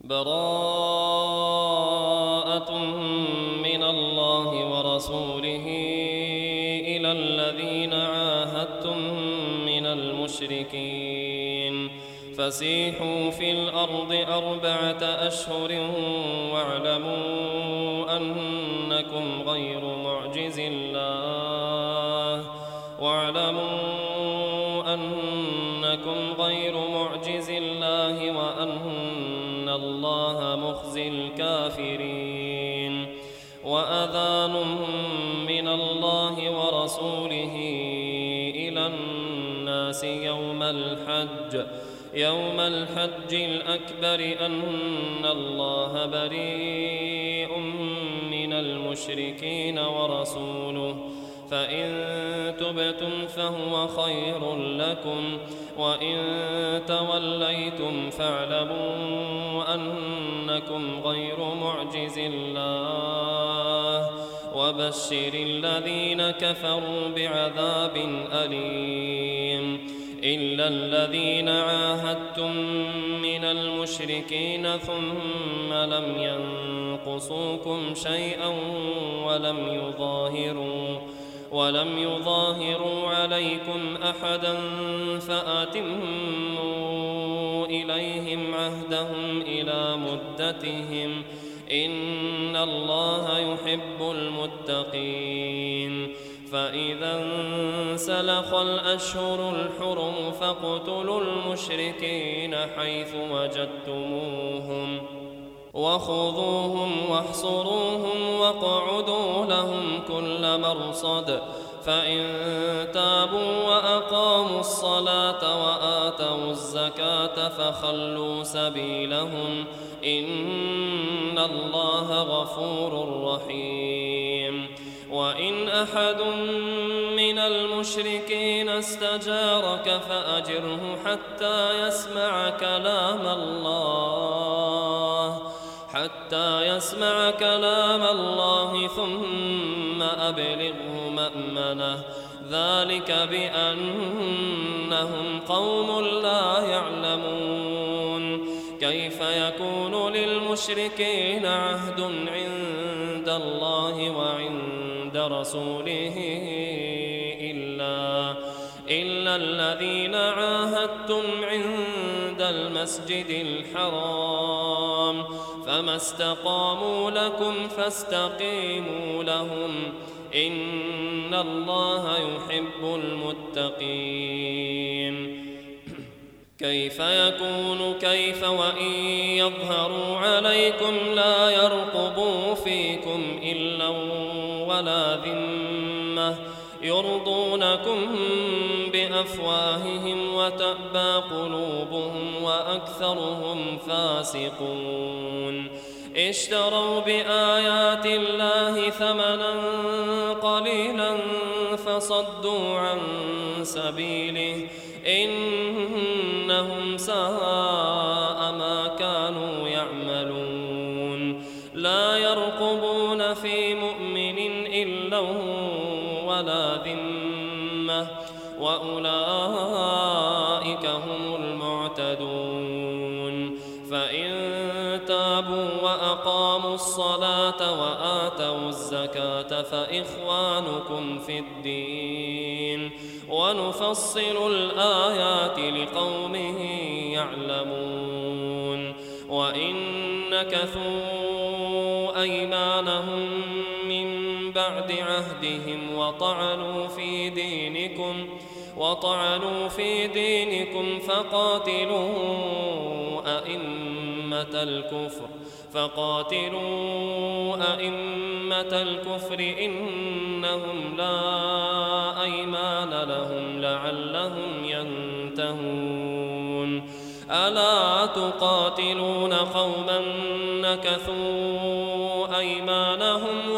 براءة من الله ورسوله إلى الذين عاهدتم من المشركين فسيحوا في الأرض 4 أشهر واعلموا أنكم غير معجز الله وأن الله مخزي الكافرين وأذان من الله ورسوله إلى الناس يوم الحج الأكبر أن الله بريء من المشركين ورسوله فإن تبتم فهو خير لكم وإن توليتم فاعلموا أنكم غير معجز الله وبشر الذين كفروا بعذاب أليم إلا الذين عاهدتم من المشركين ثم لم ينقصوكم شيئا ولم يظاهروا عليكم أحدا فأتموا إليهم عهدهم إلى مدتهم إن الله يحب المتقين فإذا انسلخ الأشهر الحرم فاقتلوا المشركين حيث وجدتموهم وخذوهم واحصروهم واقعدوا لهم كل مرصد فإن تابوا وأقاموا الصلاة وآتوا الزكاة فخلوا سبيلهم إن الله غفور رحيم وإن أحد من المشركين استجارك فأجره حتى يسمع كلام الله ثم أبلغه مأمنه ذلك بأنهم قوم لا يعلمون كيف يكون للمشركين عهد عند الله وعند رسوله إلا الذين عاهدتم عند المسجد الحرام فما استقاموا لكم فاستقيموا لهم إن الله يحب المتقين كيف وإن يظهروا عليكم لا يرقبوا فيكم إلا ولا ذمة يرضونكم بأفواههم وتأبى قلوبهم وأكثرهم فاسقون اشتروا بآيات الله ثمنا قليلا فصدوا عن سبيله إنهم ساء ما كانوا يعملون لا يرقبون في مؤمن إلا ولا ذمة وأولئك هم المعتدون فإن تابوا وأقاموا الصلاة وآتوا الزكاة فإخوانكم في الدين ونفصل الآيات لقوم يعلمون وإن نكثوا أيمانهم من بعد عهدهم وطعنوا في دينكم فقاتلوا أئمة الكفر إنهم لا أيمان لهم لعلهم ينتهون ألا تقاتلون قوما نكثوا أيمانهم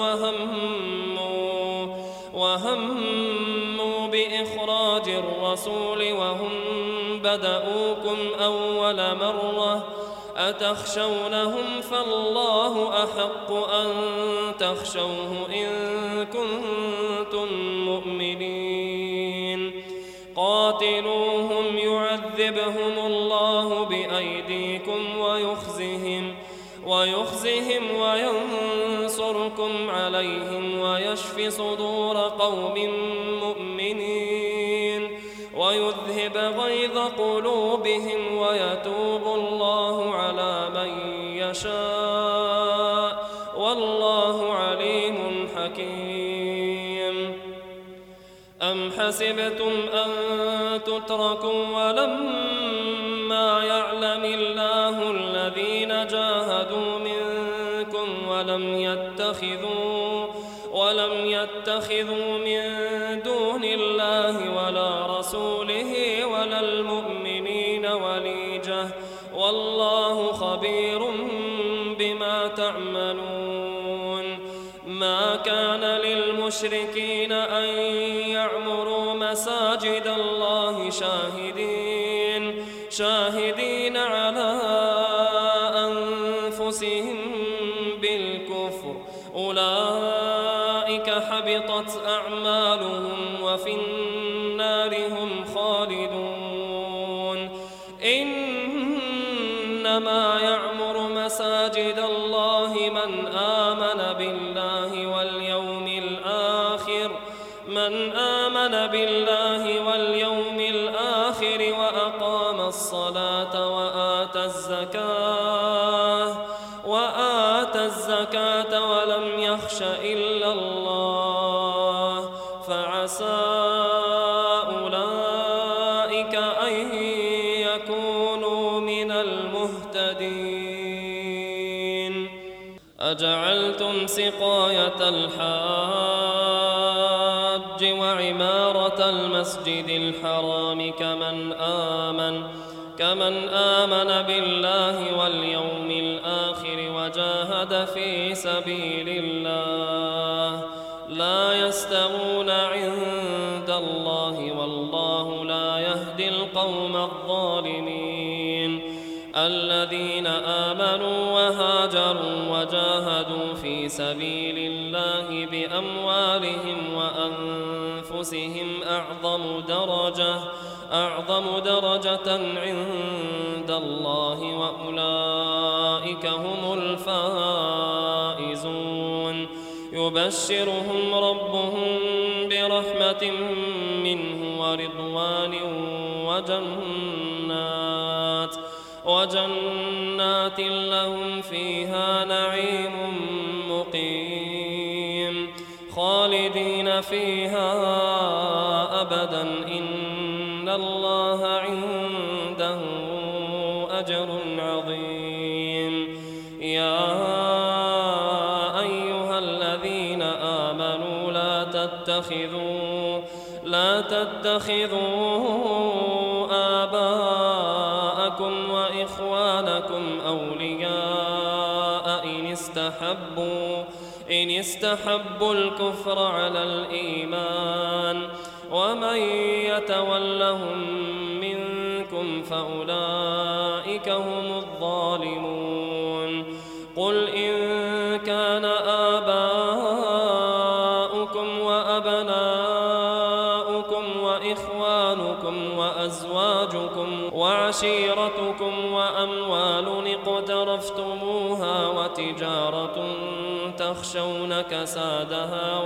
وهموا بإخراج الرسول وهم بدؤوكم أول مرة أتخشونهم فالله أحق أن تخشوه إن كنتم مؤمنين قاتلوهم يعذبهم الله بأيديكم ويخزهم ويخزهم وينصركم عليهم ويشف صدور قوم مؤمنين ويذهب غيظ قلوبهم ويتوب الله على من يشاء والله عليم حكيم. أم حسبتم أن تتركوا ولما يعلم الله الذين جاهدوا منكم ولم يتخذوا من دون الله ولا رسوله ولا المؤمنين وليجة والله خبير بما تعملون. ما كان للمشركين أن يعمروا مساجد الله شاهدين على أنفسهم بالكفر أولئك حبطت أعمالهم وفي النار هم خالدون. إنما يعمر مساجد الله من آمن بالله واليوم الآخر وأقام الصلاة وآتى الزكاة ولم يخش إلا الله فعسى أولئك أن يكونوا من المهتدين. أجعلتم سقاية الحاج وعمارة المسجد الحرام كمن آمن بالله واليوم الآخر وجاهد في سبيل الله لا يستوون عند الله والله لا يهدي القوم الظالمين. الذين آمنوا وهاجروا وجاهدوا في سبيل الله بأموالهم وأنفسهم أعظم درجة عند الله وأولئك هم الفائزون. يبشرهم ربهم برحمة منه ورضوان وجنات لهم فيها نعيم مقيم خالدين فيها أبدا إن الله عنده أجر عظيم. يا أيها الذين آمنوا لا تتخذوا آباءكم وإخوانكم أولياء إن استحبوا الكفر على الإيمان ومن يتولهم منكم فأولئك هم الظالمون. قل إن كان آباؤكم وأبناؤكم وإخوانكم وأزواجكم وعشيرتكم وأموال اقترفتموها وتجارة تخشون كسادها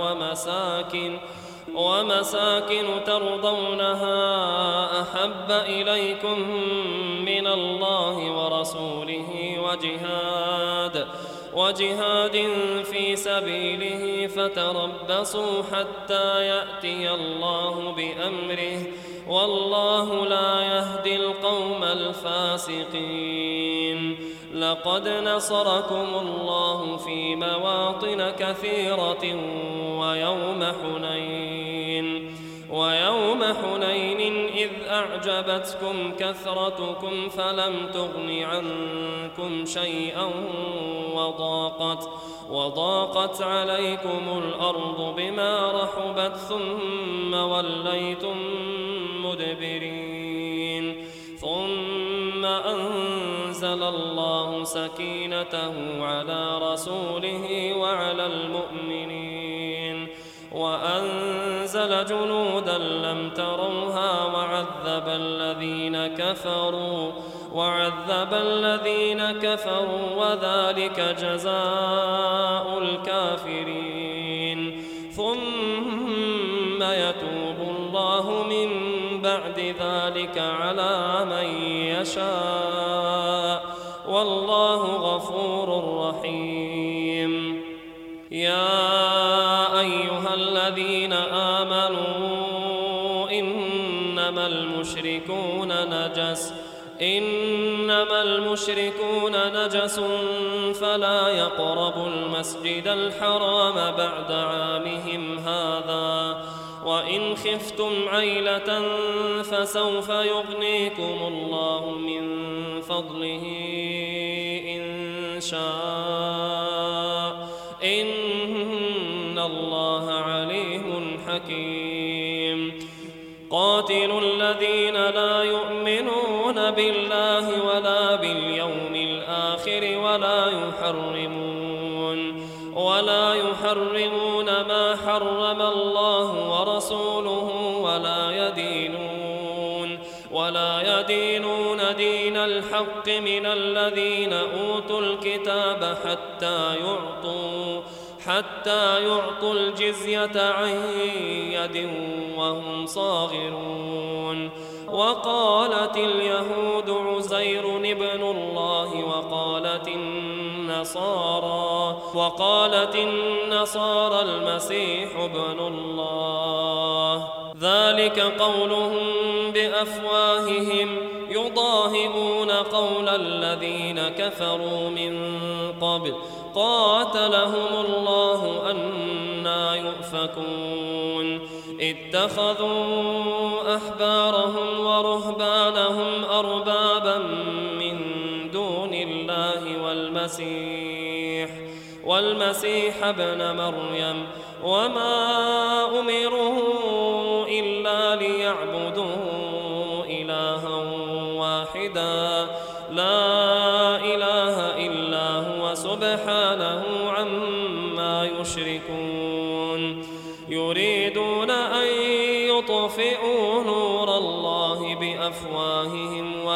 ومساكن ترضونها أحب إليكم من الله ورسوله وجهاد في سبيله فتربصوا حتى يأتي الله بأمره والله لا يهدي القوم الفاسقين. لقد نصركم الله في مواطن كثيرة ويوم حنين إذ أعجبتكم كثرتكم فلم تغن عنكم شيئا وضاقت عليكم الأرض بما رحبت ثم وليتم مدبرين. ثم أنزل الله سكينته على رسوله وعلى المؤمنين وأنزل جنودا لم تروها وعذب الذين كفروا وعذب الذين كفروا وذلك جزاء الكافرين ثم يتوب الله من بعد ذلك على من يشاء والله غفور رحيم يا أيها الذين آمنوا إنما المشركون نجس فلا يقربوا المسجد الحرام بعد عامهم هذا وإن خفتم عيلة فسوف يغنيكم الله من فضله إن شاء إن الله عليم حكيم قاتلوا الذين لا يؤمنون بالله ولا باليوم الآخر ولا يحرمون ما حرم الله ورسوله ولا يدينون دين الحق من الذين أوتوا الكتاب حتى يعطوا الجزية عن يد وهم صاغرون وقالت اليهود عزير ابن الله وقالت النصارى المسيح ابن الله ذلك قولهم بأفواههم يضاهئون قول الذين كفروا من قبل قاتلهم الله أنى يؤفكون اتخذوا أحبارهم ورهبانهم أربابا من دون الله والمسيح ابن مريم وما أمروا إلا ليعبدوا إلها واحدا لا إله إلا هو سبحانه عما يشركون يريدون أن يطفئوا نور الله بأفواههم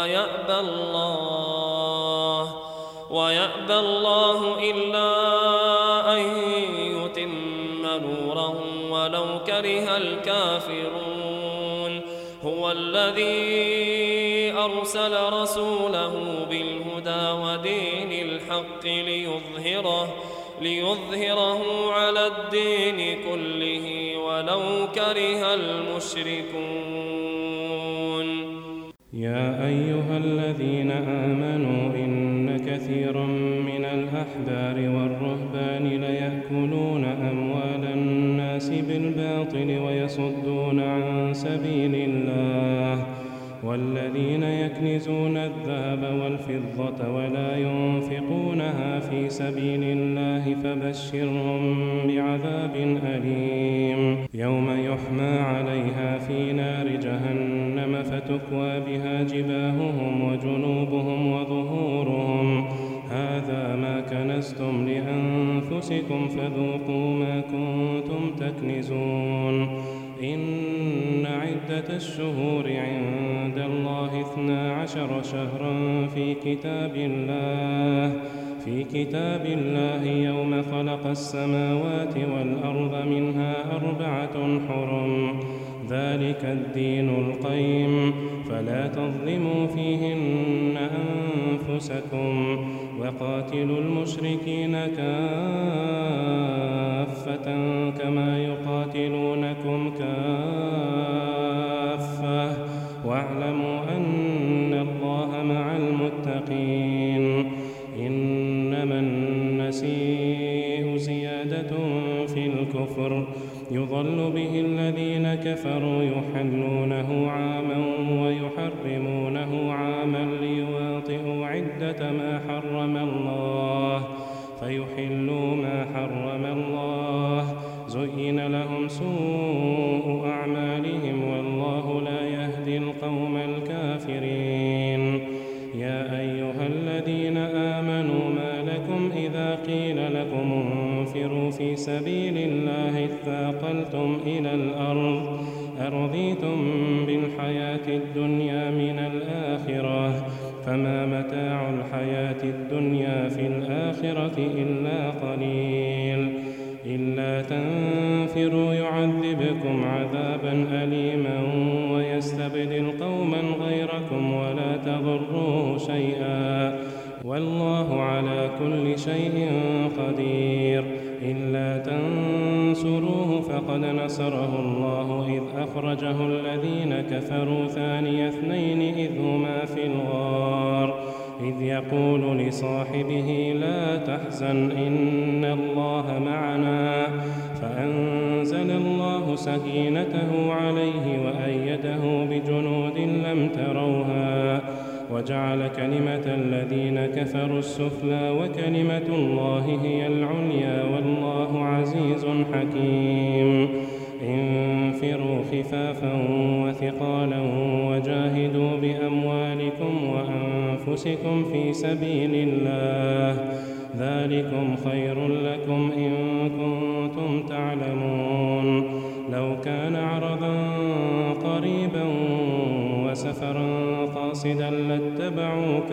ويأبى الله إلا أن يتم نوره ولو كره الكافرون هو الذي أرسل رسوله بالهدى ودين الحق ليظهره على الدين كله ولو كره المشركون يا أيها الذين آمنوا إن كثيرا من الأحبار والرهبان ليأكلون أموال الناس بالباطل ويصدون عن سبيل الله والذين يكنزون الذهب والفضة ولا ينفقونها في سبيل الله فبشرهم بعذاب أليم يوم يحمى عليها في نار جهنم فتكوى بها جباههم وجنوبهم وظهورهم هذا ما كنزتم لأنفسكم فذوقوا ما كنتم تكنزون إن عدة الشهور عند الله 12 شهرا في كتاب الله يوم خلق السماوات والأرض منها 4 حرم ذلك الدين القيم فلا تظلموا فيهن أنفسكم وقاتلوا المشركين كافة كما يقاتلونكم كافة واعلموا أن الله مع المتقين إنما النسيء زيادة في الكفر يضل به الذين كفروا يحلونه عاما ويحرمونه عاما ليواطئوا عدة ما حرم الله فيحلوا ما حرم الله زين لهم سوء أعمالهم والله لا يهدي القوم الكافرين يا أيها الذين آمنوا ما لكم إذا قيل لكم انفروا في سبيل الله اثاقلتم إلى الأرض أرضيتم بالحياة الدنيا من الآخرة فما متاع الحياة الدنيا في الآخرة إلا قليل إلا تنفروا يعذبكم عذابا أليما ويستبدل قوما غيركم ولا تضروه شيئا والله على كل شيء قدير إلا تنصروه فقد نصره الله إذ أخرجه الذين كفروا ثاني اثنين إذ هما في الغار إذ يقول لصاحبه لا تحزن إن الله معنا فأنزل الله سكينته عليه وأيده بجنود لم تروها وجعل كلمة الذين كفروا السفلى وكلمة الله هي العليا والله عزيز حكيم انفروا خفافا وثقالا وجاهدوا بأموالكم وأنفسكم في سبيل الله ذلكم خير لكم إن كنتم تعلمون لو كان عرضا قريبا وسفرا قاصدا لاتبعوك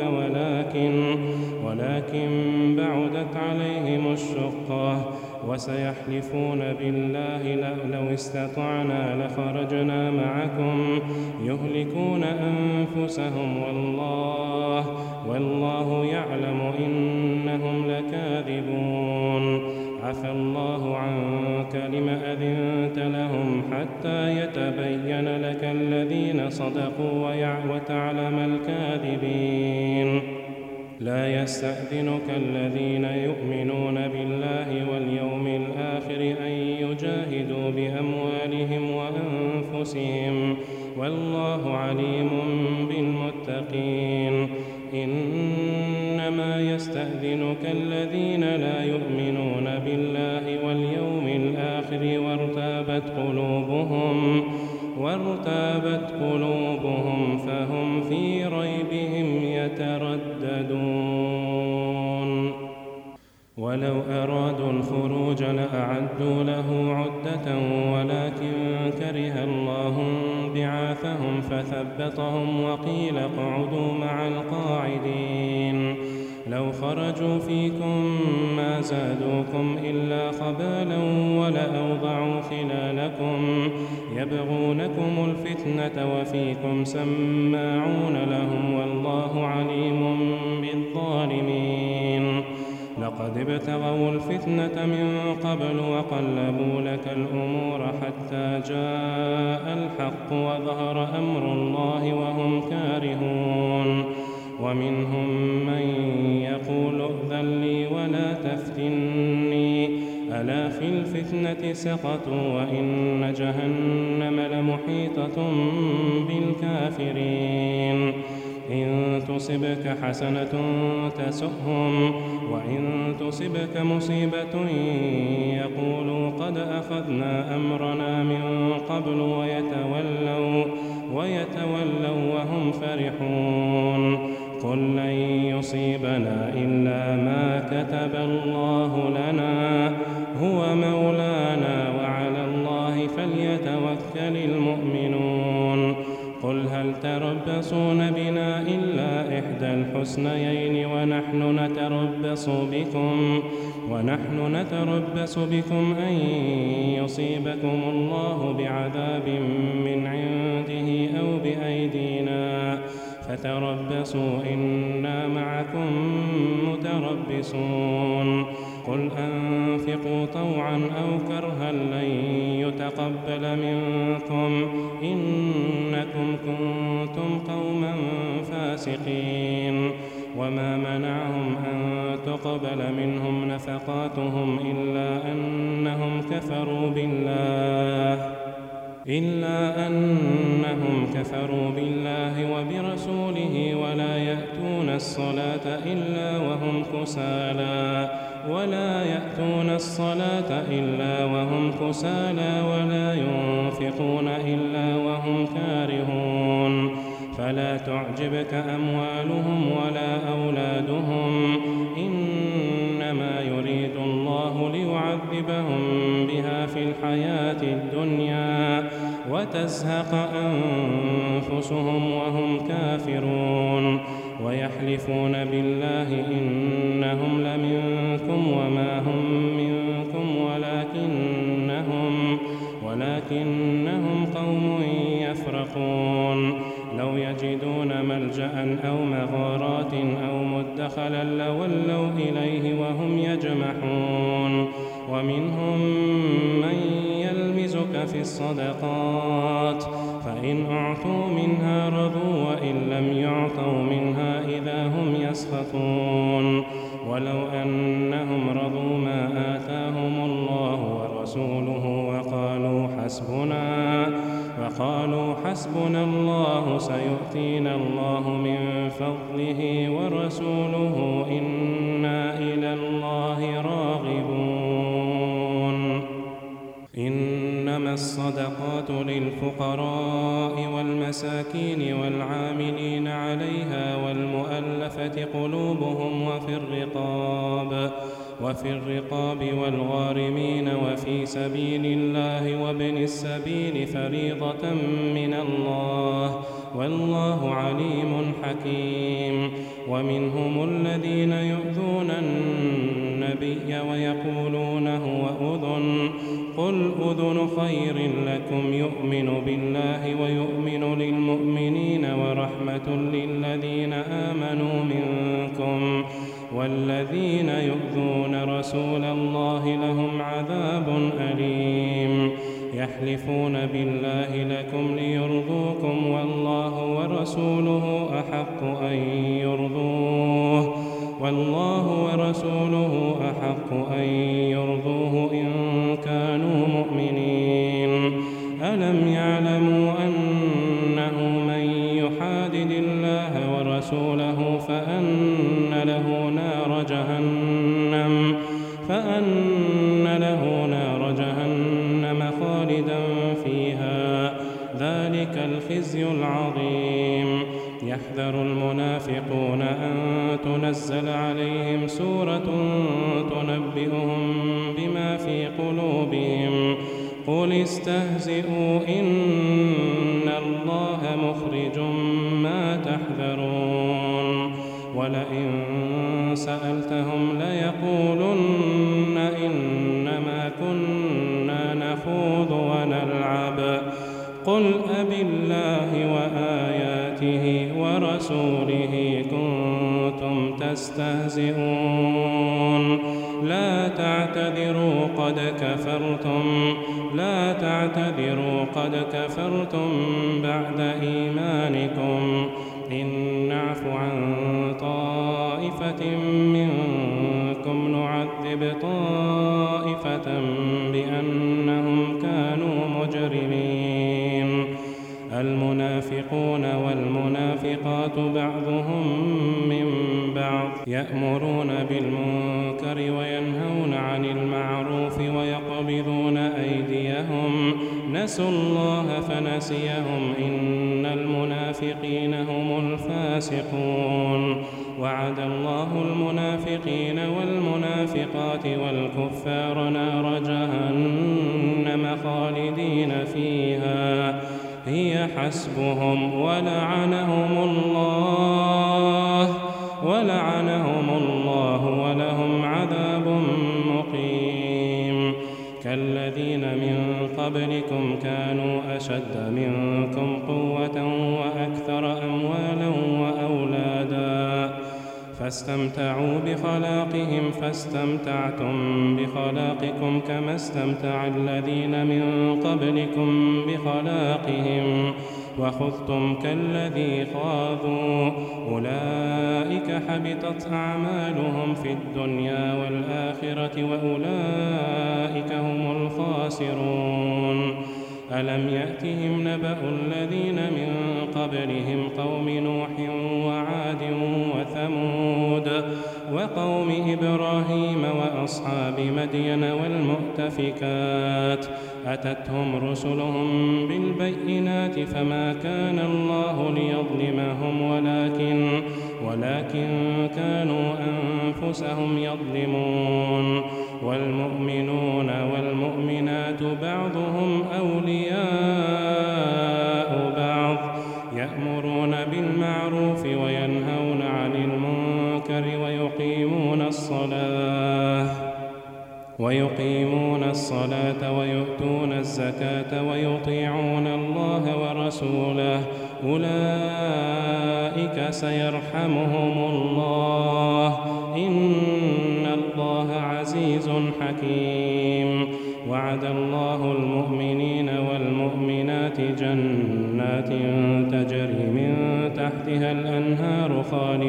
ولكن بعدت عليهم الشقة وسيحلفون بالله لو استطعنا لخرجنا معكم يهلكون أنفسهم والله يعلم إنهم لكاذبون عفى الله عنك لم أذنت لهم حتى يتبين لك الذين صدقوا وتعلم الكاذبين لا يستأذنك الذين يؤمنون بالله واليوم الآخر أن يجاهدوا بأموالهم وأنفسهم والله عليم بالمتقين إنما يستأذنك الذين لا يؤمنون بالله واليوم الآخر وارتابت قلوبهم فهم في ريبهم يترددون ولو أرادوا الخروج لأعدوا له عدة ولكن كره الله بعاثهم فثبطهم وقيل اقعدوا مع القاعدين لو خرجوا فيكم ما زادوكم إلا خبالا ولأوضعوا خلالكم يبغونكم الفتنة وفيكم سماعون لهم والله عليم بالظالمين لقد ابتغوا الفتنة من قبل وقلبوا لك الأمور حتى جاء الحق وظهر أمر الله وهم كارهون ومنهم من يقول ائذن لي ولا تفتني ألا في الفتنة سقطوا وإن جهنم لمحيطة بالكافرين إن تصبك حسنة تسؤهم وإن تصبك مصيبة يقولوا قد أخذنا أمرنا من قبل ويتولوا وهم فرحون قل لن يصيبنا إلا ما كتب الله لنا هو مولانا وعلى الله فليتوكل المؤمنون قل هل تربصون بنا إلا إحدى الحسنيين ونحن نتربص بكم أن يصيبكم الله بعذاب من عنده أو بأيدينا فتربصوا إنا معكم متربصون قل أنفقوا طوعا أو كرها لن يتقبل منكم إنكم كنتم قوما فاسقين وما منعهم أن تقبل منهم نفقاتهم إلا أنهم كفروا بالله وبرسوله ولا يأتون الصلاة إلا وهم كسالى ولا ينفقون إلا وهم كارهون فلا تعجبك أموالهم ولا أولادهم إنما يريد الله ليعذبهم بها في الحياة الدنيا وتزهق أنفسهم وهم كافرون ويحلفون بالله إنهم لمنكم وما هم منكم ولكنهم قوم يفرقون لو يجدون ملجأ أو مغارات أو مدخلا لولوا إليه وهم يجمحون ومنهم من يلمزك في الصدقات فإن أعطوا منها رضوا وإن لم يعطوا منها إذا هم يسخطون ولو أنهم رضوا ما آتاهم الله ورسوله وقالوا حسبنا الله سيؤتينا الله من فضله ورسوله إنا إلى الله راغبون. إنما الصدقات للفقراء والمساكين والعاملين عليها والمؤلفة قلوبهم وفي الرقاب والغارمين وفي سبيل الله وابن السبيل فريضة من الله والله عليم حكيم. ومنهم الذين يؤذون النبي ويقولون هو أذن قل أذن خير لكم يؤمن بالله ويؤمن للمؤمنين ورحمة للذين آمنوا منكم والذين يؤذون رسول الله لهم عذاب أليم. يحلفون بالله لكم ليرضوكم والله ورسوله أحق أن يرضوه إن كانوا مؤمنين. ألم يعلموا أنه من يحادد الله ورسوله فأن له نار جهنم خالدا فيها ذلك الخزي العظيم. يحذر المنافقون أن تنزل عليهم سورة تنبئهم بما في قلوبهم قل استهزئوا إن الله مخرج ما تحذرون. ولئن سألتهم ليقولن إنما كنا نخوض ونلعب قل أبالله وآياته ورسوله كنتم تستهزئون لا تعتذروا قد كفرتم بعد إيمانكم إن نعف عن طائفة منكم نعذب طائفة بأنهم كانوا مجرمين. المنافقون والمنافقات بعضهم من بعض يأمرون بالمنكر وينهون عن المعروف ويقبضون أيديهم نسوا الله فنسيهم إن المنافقين هم الفاسقون. وعد الله المنافقين والمنافقات والكفار نار جهنم خالدين فيها هي حسبهم ولعنهم الله ولهم عذاب مقيم. كالذين من قبلكم كانوا أشد منكم قوة وأكثر أموالا وأولادا فاستمتعوا بخلاقهم فاستمتعتم بخلاقكم كما استمتع الذين من قبلكم بخلاقهم وخذتم كالذي خاضوا أولئك حبطت أعمالهم في الدنيا والآخرة وأولئك هم الخاسرون. ألم يأتهم نبأ الذين من قبلهم قوم نوح وعاد وثمود وقوم إبراهيم وأصحاب مدين والمؤتفكات أتتهم رسلهم بالبينات فما كان الله ليظلمهم ولكن كانوا أنفسهم يظلمون. والمؤمنون والمؤمنات بعضهم أولياء بعض يأمرون بالمعروف وينهون عن المنكر ويقيمون الصلاة ويؤتون الزكاة ويطيعون الله ورسوله أولئك سيرحمهم الله إن الله عزيز حكيم. وعد الله المؤمنين والمؤمنات جنات تجري من تحتها الأنهار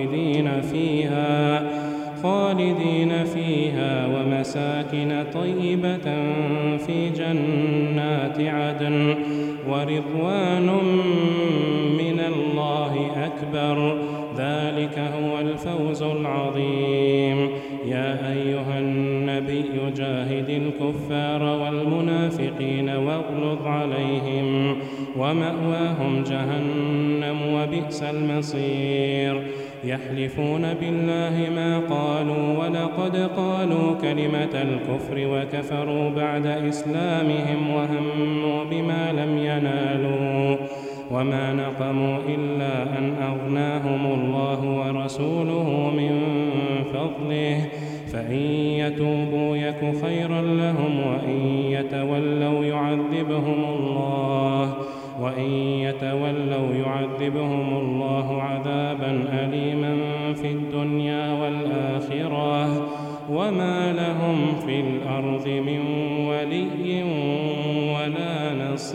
خالدين فيها ومساكن طيبة في جنات عدن ورضوان من الله أكبر ذلك هو الفوز العظيم. يا أيها النبي جاهد الكفار والمنافقين واغلظ عليهم ومأواهم جهنم وبئس المصير. يحلفون بالله ما قالوا ولقد قالوا كلمة الكفر وكفروا بعد إسلامهم وهموا بما لم ينالوا وما نقموا إلا أن أغناهم الله ورسوله من فضله فإن يتوبوا يك خيرا لهم وإن يتولوا يعذبهم الله عذابا أليما في الدنيا والآخرة وما لهم في الأرض من ولي ولا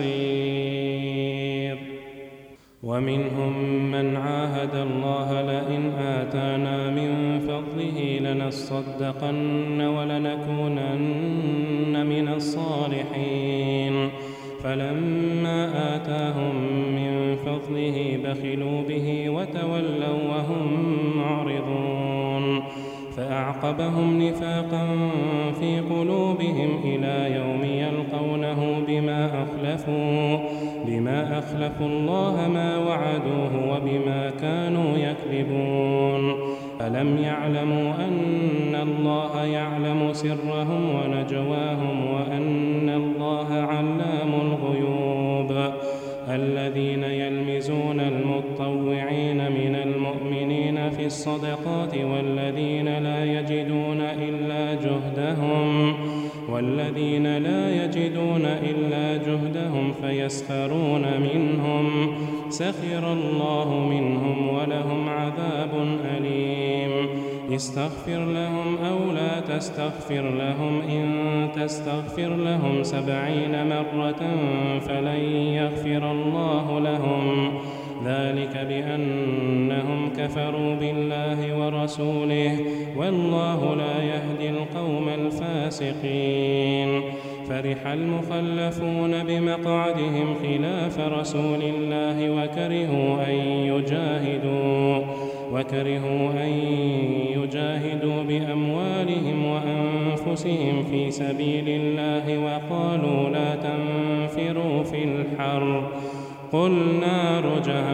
نصير. ومنهم من عاهد الله لئن آتانا من فضله لنصدقن ولنكونن من الصالحين فلما آتاهم من فضله بخلوا به وتولوا وهم معرضون فأعقبهم نفاقا في قلوبهم إلى يوم يلقونه بما أخلفوا الله ما وعدوه وبما كانوا يكذبون. ألم يعلموا أن الله يعلم سرهم ونجواهم وأن الله علام الغيوب. الذين يلمزون المتطوعين من المؤمنين في الصدقات والذين لا يجدون إلا جهدهم فيسخرون منهم سخر الله منهم ولهم عذاب أليم. استغفر لهم أو لا تستغفر لهم إن تستغفر لهم 70 مرة فلن يغفر الله لهم ذلك بأنهم كفروا بالله ورسوله والله لا يهدي القوم الفاسقين. فرح المخلفون بمقعدهم خلاف رسول الله وكرهوا أن يجاهدوا بأموالهم وأنفسهم في سبيل الله وقالوا لا تنفروا في الحر قل نار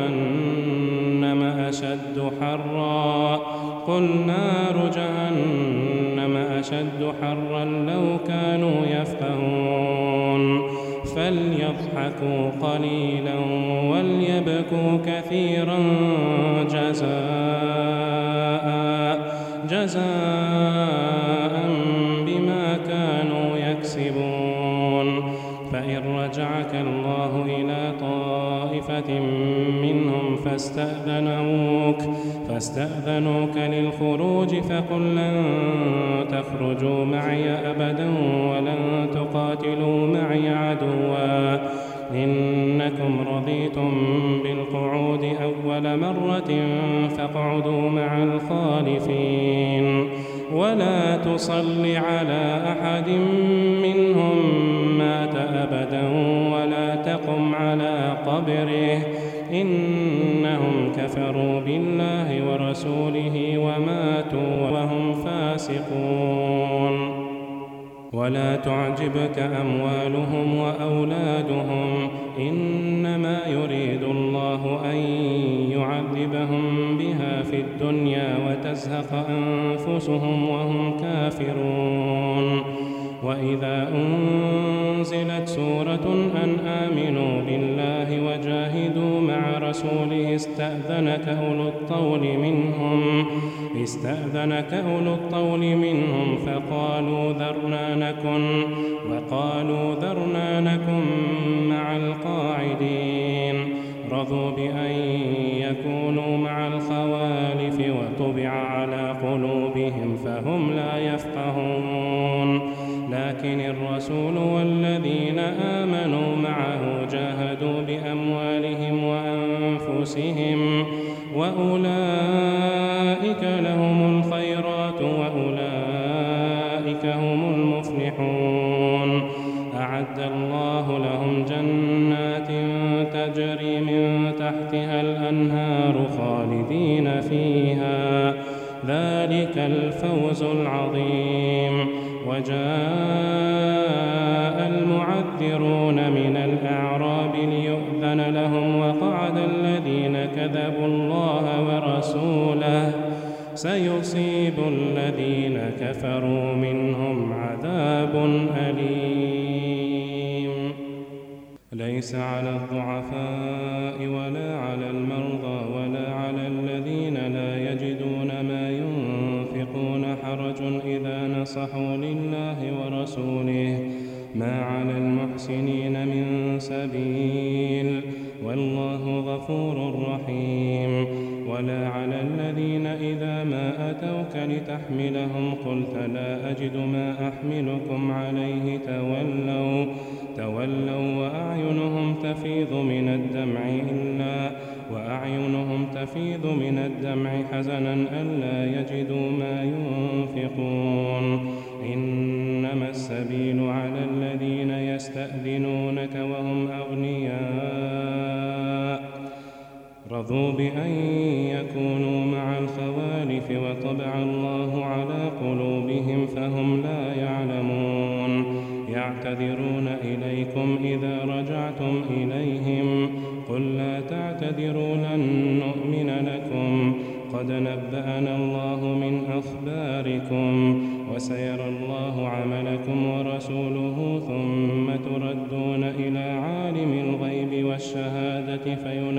جهنم أشد حرا لو كانوا يفقهون فليضحكوا قليلا وليبكوا كثيرا جزاء بما كانوا يكسبون. فإن رجعك الله إلى طائفة منهم فاستأذنوك للخروج فقل لن تخرجوا معي أبدا ولن تقاتلوا معي عدوا إنكم رضيتم بالقعود أول مرة فاقعدوا مع الخالفين ولا تصل على أحد منهم مات أبدا ولا تقم على قبره إنهم كفروا بالله ورسوله وماتوا وهم فاسقون. ولا تعجبك أموالهم وأولادهم إنما يريد الله أن يعذبهم بها في الدنيا وتزهق أنفسهم وهم كافرون. وإذا أنزلت سورة أن آمنوا بالله وجاهدوا مع رسوله استأذنك استأذنك أولو الطول منهم وقالوا ذرنا نكن مع القاعدين رضوا بأن يكونوا مع الخوالف وطبع على قلوبهم فهم لا يفقهون لكن الرسول والذين آمنوا معه جاهدوا بأموالهم وأنفسهم وأولئك لهم الخيرات وأولئك هم المفلحون أعد الله لهم جنات تجري من تحتها الأنهار خالدين فيها ذلك الفوز العظيم وجاء المعذرون من الأعراب ليؤذن لهم وقعد الذين كذبوا الله ورسوله سيصيب الذين كفروا منهم عذاب أليم ليس على الضعفاء ولا على المرضى ولا على الذين لا يجدون ما ينفقون حرج إذا نصحوا لله ورسوله ما على المحسنين من سبيل والله غفور رحيم ولا على الذين إذا ما أتوك لتحملهم قلت لا أجد ما أحملكم عليه تولوا وأعينهم تفيض من الدمع حزنا ألا يجدوا ما ينفقون إنما السبيل على الذين يستأذنونك وهم أغنياء رضوا بأن يكونوا مع الخوالف وطبع الله على قلوبهم فهم لا يعلمون يعتذرون إليكم إذا رجعتم إليهم قل لا تعتذروا لن نؤمن لكم قد نبأنا الله من أخباركم وسيرى الله عملكم ورسوله ثم تردون إلى عالم الغيب والشهادة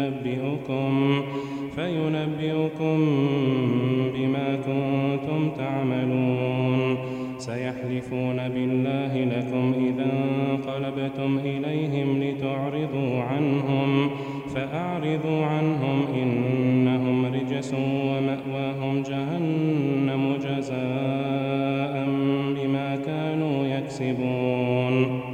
فينبئكم بما كنتم تعملون سيحلفون بالله لكم إذا انقلبتم إليهم لتعرضوا عنهم فأعرضوا عنهم إنهم رجس ومأواهم جهنم جزاء بما كانوا يكسبون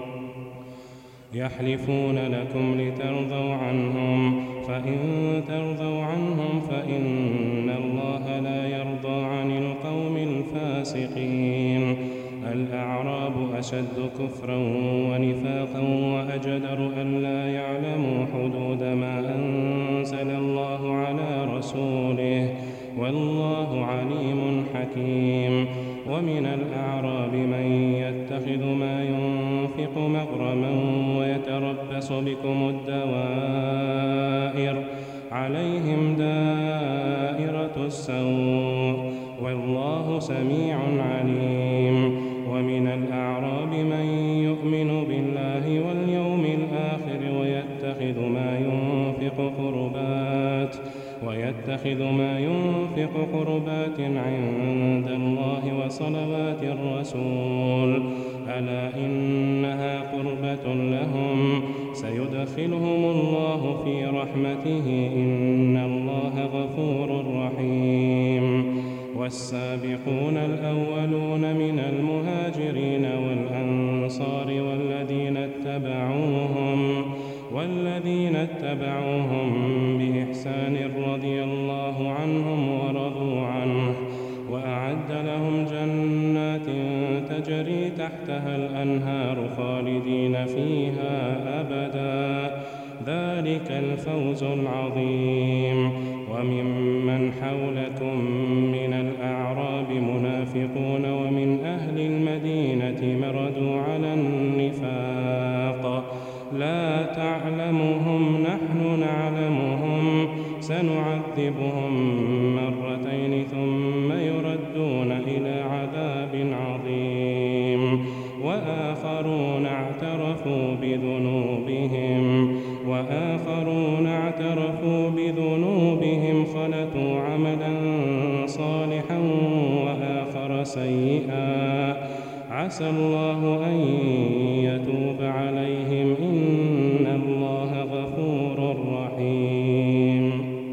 يحلفون لكم لترضوا عنهم فإن ترضوا عنهم فإن الله لا يرضى عن القوم الفاسقين الأعراب أشد كفرا ونفاقا وأجدر ألا يعلموا حدود ما أنزل الله على رسوله والله عليم حكيم ومن الأعراب من يتخذ ما ينفق مغرما ويتربص بكم الدوائر عليهم دائرة السوء والله سميع عليم ومن الأعراب من يؤمن بالله واليوم الآخر ويتخذ ما ينفق قربات عند الله وصلوات الرسول ألا إنها قربة لهم سيدخلهم الله في رحمته إن الله غفور رحيم والسابقون الأولون من المهاجرين والأنصار والذين اتبعوهم بإحسان رضي الله عنهم ورضوا عنه وأعد لهم جنات تجري تحتها الأنهار خالدين فيها أبدا ذلك الفوز العظيم وممن حولكم من الأعراب منافقون ومن أهل المدينة مردوا على النفاق لا تعلمهم نحن نعلمهم سنعذبهم مرتين ثم يردون إلى عذاب عظيم وآخرون اعترفوا بذنوبهم خلطوا عملا صالحا عسى الله أن يتوب عليهم إن الله غفور رحيم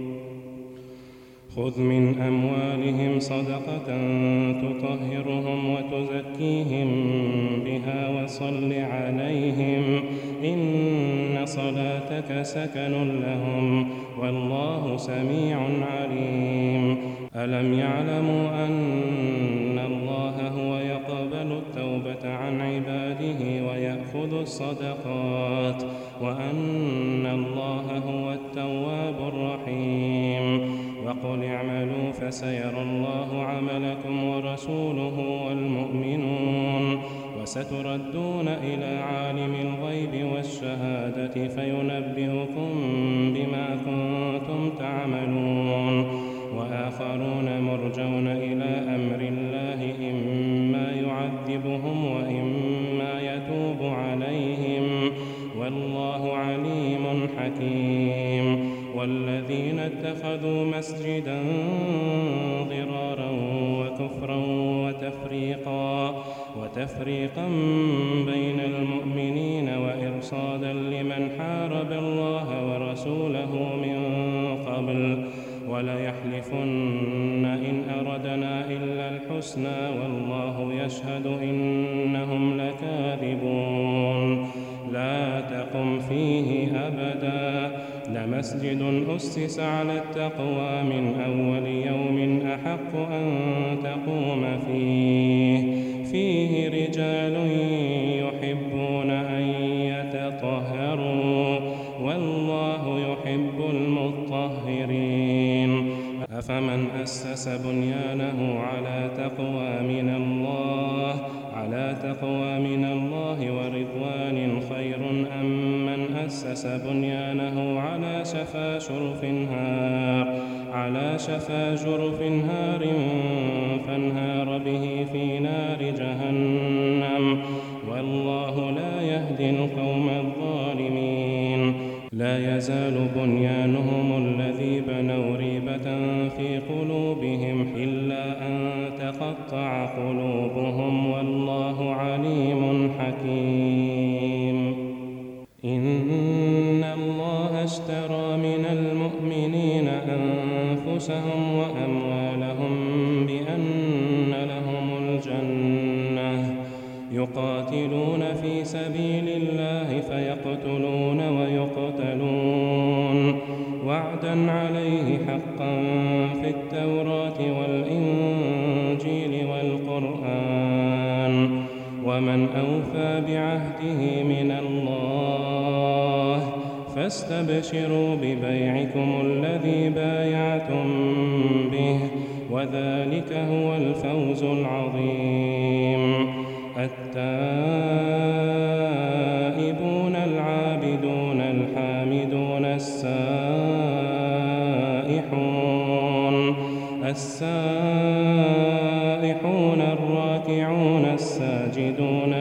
خذ من أموالهم صدقة تطهرهم وتزكيهم بها وصل عليهم إن صلاتك سكن لهم والله سميع عليم ألم يعلموا أن الله هو يقبل التوبة عن عباده ويأخذ الصدقات وأن الله هو التواب الرحيم وقل اعملوا فسيرى الله عملكم ورسوله والمؤمنون وستردون إلى عالم الغيب والشهادة فينبئكم بما كنتم تعملون وآخرون مرجون إلى أمر الله إما يعذبهم وإما يتوب عليهم والله عليم حكيم والذين اتخذوا مسجدا ضرارا وكفرا وتفريقا بين المؤمنين وإرصادا لمن حارب الله ورسوله من قبل وليحلفن إن أردنا إلا الحسنى والله يشهد إنهم لكاذبون لا تقم فيه أبدا لمسجد أسس على التقوى من أول يوم أحق أن تقوم فيه رجال يحبون أن يتطهروا والله يحب المطهرين أفمن أسس بنيانه على تقوى من الله ورضوان خير أم من أسس بنيانه على شفا جرف هار فانهار به في نار جهنم والله لا يهدي القوم الظالمين لا يزال بنيانهم الذي بنوا ريبة في قلوبهم إلا أن تقطع قلوبهم والله عليم حكيم إن الله اشترى من المؤمنين أنفسهم وأموالهم بأن لهم الجنة يقاتلون في سبيل الله فيقتلون ويقتلون وعدا عليه حقا في التوراة والإنجيل والقرآن ومن أوفى بعهده من الله فاستبشروا ببيعكم الذي بايعتم به وذلك هو الفوز العظيم التائبون العابدون الحامدون السائحون الراكعون الساجدون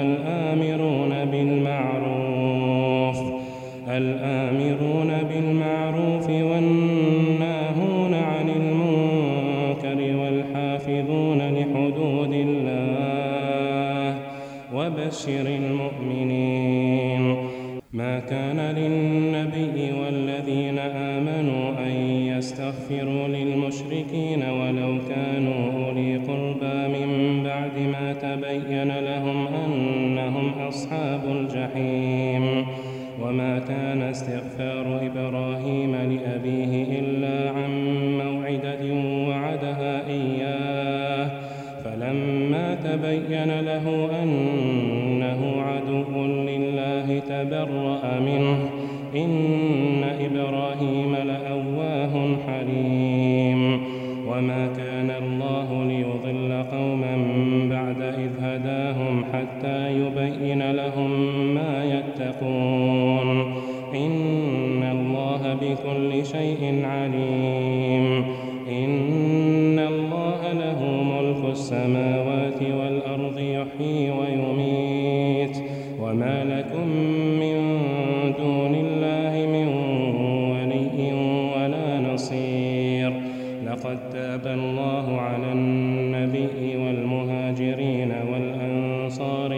الآمرون بالمعروف والناهون عن المنكر والحافظون لحدود الله وبشر المؤمنين ما كان للنبي والذين آمنوا أن يستغفروا للمشركين ولو كانوا أولي قربى من بعد ما تبين لهم أنهم أصحاب الجحيم وما كان استغفار إبراهيم لأبيه إلا عن موعدة وعدها إياه فلما تبين له أنه عدو لله تبرأ منه إن إبراهيم لأواه حليم وما كان الله ليضل قوما بعد إذ هداهم حتى يبين لهم ما يتقون إن الله بكل شيء عليم إن الله له ملك السماوات والأرض يحيي ويميت وما لكم من دون الله من ولي ولا نصير لقد تاب الله على النبي والمهاجرين والأنصار الأنصار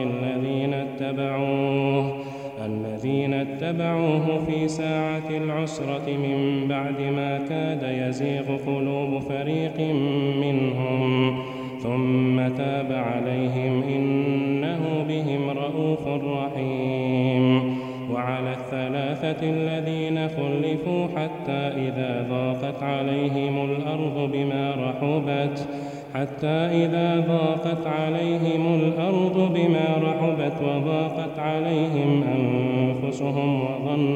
الذين اتبعوه في ساعة العسرة من بعد ما كاد يزيغ قلوب فريق منهم ثم تاب عليهم إنه بهم رءوف رحيم. وعلى الثلاثة الذين خلفوا حتى إذا ضاقت عليهم الأرض بما رحبت وضاقت عليهم أنفسهم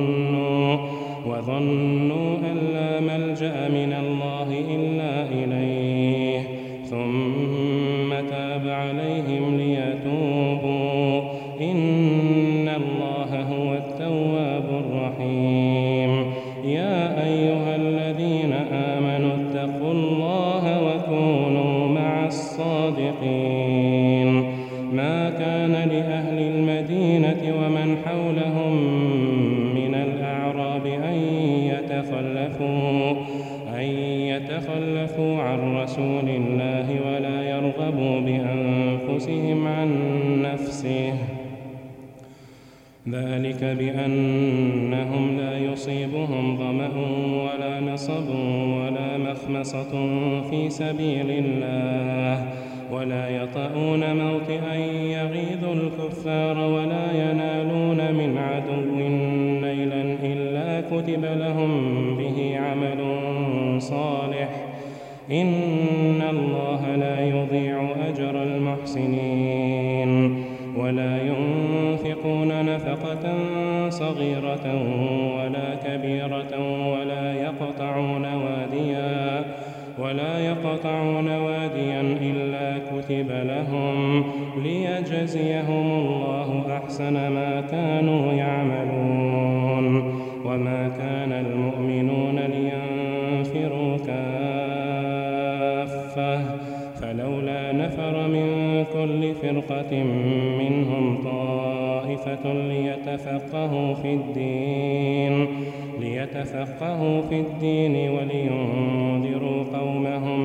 وظنوا أن لا ملجأ من الله إلا إليه ثم تاب عليهم ليتوبوا إن الله هو التواب الرحيم. يا أيها الذين آمنوا اتقوا الله وكونوا مع الصادقين. ما كان لأهل المدينة ومن حولهم من الأعراب أن يتخلفوا عن رسول الله ولا يرغبوا بأنفسهم عن نفسه، ذلك بأنهم لا يصيبهم ظمأ ولا نصب ولا مخمصة في سبيل الله ولا يطؤون موطئا يغيظ الكفار ولا ينالون من عدو نيلا إلا كتب لهم به عمل صالح إن الله لا يضيع أجر المحسنين. ولا ينفقون نفقة صغيرة ولا كبيرة ولا يقطعون واديا إلا كتب لهم ليجزيهم الله أحسن ما كانوا يعملون. وما كان المؤمنون لينفروا كافة فلولا نفر من كل فرقة منهم طائفة ليتفقهوا في الدين ولينذروا قومهم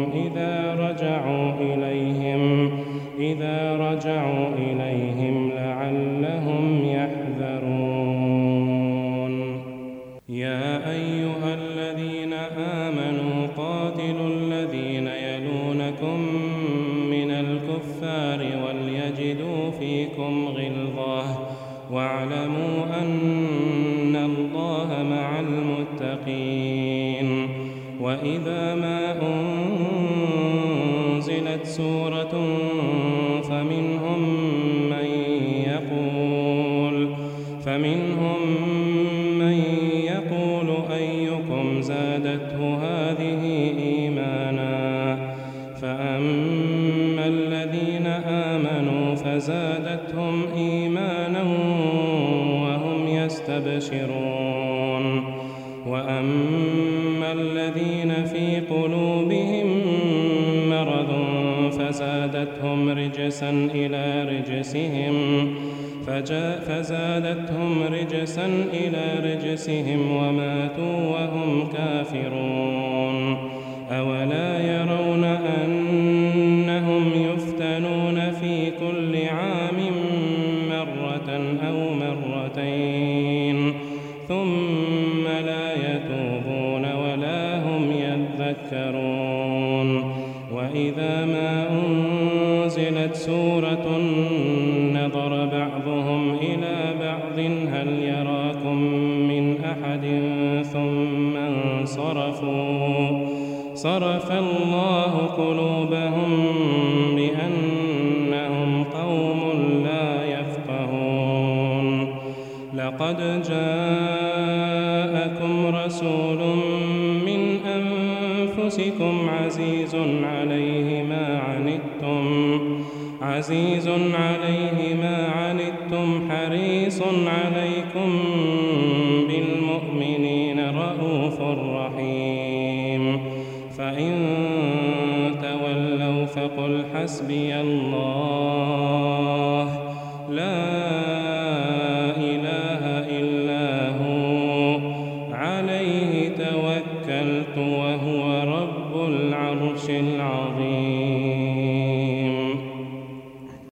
إذا رجعوا إليهم لعلهم يحذرون. يا أيها الذين آمنوا قاتلوا الذين يلونكم من الكفار وليجدوا فيكم غلظة واعلموا أن الله مع المتقين. وإذا ما أنزلت سورة فمنهم من يقول أيكم زادته هذه إيمانا فأما الذين آمنوا فزادتهم إيمانا وهم يستبشرون. وأما الذين في قلوبهم مرض فزادتهم رجسا إلى رجسهم وماتوا وهم كافرون. أولا يرون أنهم يفتنون في كل عام مرة أو مرتين ثم لا يتوبون ولا هم يذكرون. وإذا ما أنزلت سورة نظر بعضهم إلى بعض هل يراكم من أحد ثم انصرفوا صرف الله قلوبهم بأنهم قوم لا يفقهون. لقد جاءكم رسول من أنفسكم عزيز عليه ما عنتم حريص عليكم بالمؤمنين رءوف رحيم. فإن تولوا فقل حسبي الله